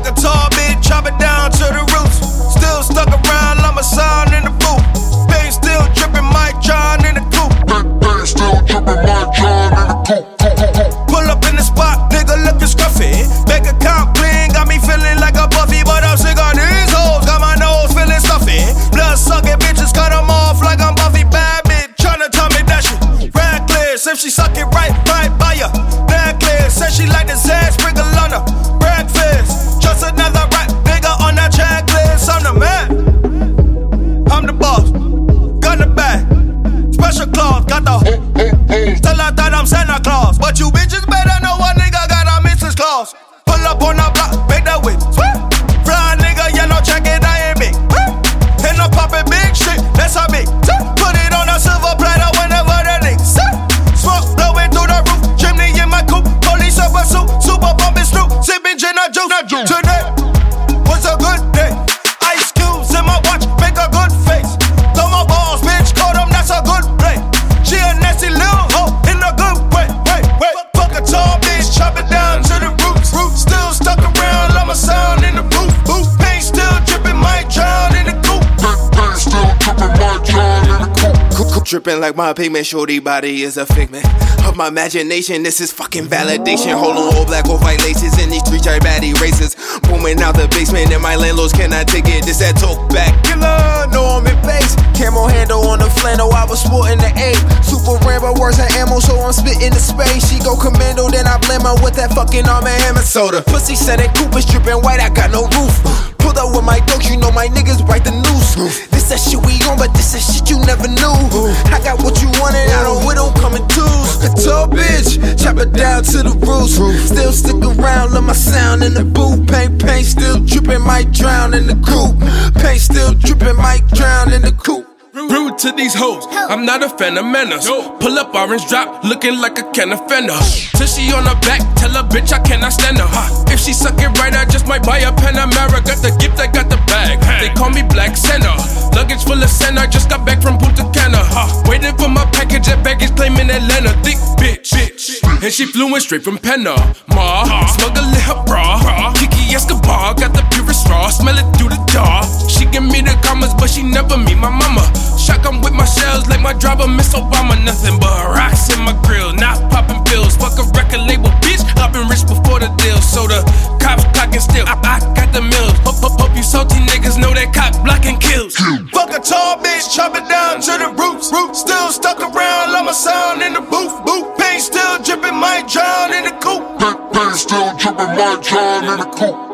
Fuck a tall bitch, chop it down to the roots. Still stuck around, I'm a sound in the booth. Bang still dripping, Mike John in the coupe. Bang still dripping, Mike John in the coupe. Pull up in the spot, nigga looking scruffy. Bank account clean, got me feeling like a Buffy, but I'm sick of these hoes. Got my nose feeling stuffy. Blood sucking bitches, cut them off like I'm Buffy. Bad bitch, tryna tell me that shit. Reckless, if she suck it right by ya. Necklace, said she like the Zed, sprinkle on her. Breakfast, just another rap nigga on that checklist. I'm the man, I'm the boss. Gun the bag, special clause, got the still I thought I'm Santa Claus. But you bitches better know what nigga got a Mrs. Claus. Pull up on the block, make that whip. Fly nigga, yeah, no check it, I ain't big. And I'm popping big shit, that's how big. Put it on a silver platter whenever the niggas. Smoke blowing through the roof, chimney in my coupe. Police up a suit, super bumping Snoop. Sipping gin or juice. Today was a good day. Ice cubes in my watch, make a good face. Throw my balls, bitch, call them, that's a good play. She a nasty little hoe in a good way. Fuck a tall bitch, chop it down to the roots. Still stuck around, I'm a sound in the booth. Pain still dripping, Mike John in the coupe. Bang still dripping, Mike John in the coupe. Dripping like my pigment, shorty body is a figment of my imagination. This is fucking validation. Holding all black or white laces in these streets, I bad erasers. Booming out the basement, and my landlords cannot take it. This that talk back killer, no I'm in base. Camo handle on the flannel, I was sporting the A. Super Rambo worse than ammo, so I'm spitting the space. She go commando, then I blame her with that fucking arm and hammer soda. Pussy said it Cooper's dripping white, I got no roof. Pulled up with my dogs, you know my niggas bite the noose. This that shit we on, but this that shit you never knew. I got what you wanted, I don't, we don't come in twos. A tall bitch, chop it down to the roots. Still stick around, love my sound in the booth. Paint still dripping, might drown in the coupe. Paint still dripping, might drown in the coupe. Rude to these hoes, I'm not a fan of manners. Pull up orange drop, looking like a can of Fender. Till she on her back, tell her bitch I cannot stand her. If she suck it right, I just might buy a Panamera. Got the gift, I got the bag. They call me Black Santa. Luggage full of sand, I just got back from Punta Cana. Waiting for my package at baggage claim in Atlanta. Thick bitch, and she flew in straight from Panama. Smuggling her bra. Kiki Escobar, got the purest straw. Smell it through the jar. She give me the commas, but she never meet my mama. Shotgun with my shells like my driver, Miss Obama. Nothing but rocks in my grill, not popping pills. Fuck a record label, bitch. I've been rich before the deal. So the cops clocking still. I got the mills. Hope you salty niggas know that cop blocking kills. Fuck a tall bitch, chop it down to the roots. Still stuck around, I'm a sound in the booth. Pain still dripping, Mike John in the coupe. Bang still dripping, Mike John in the coupe.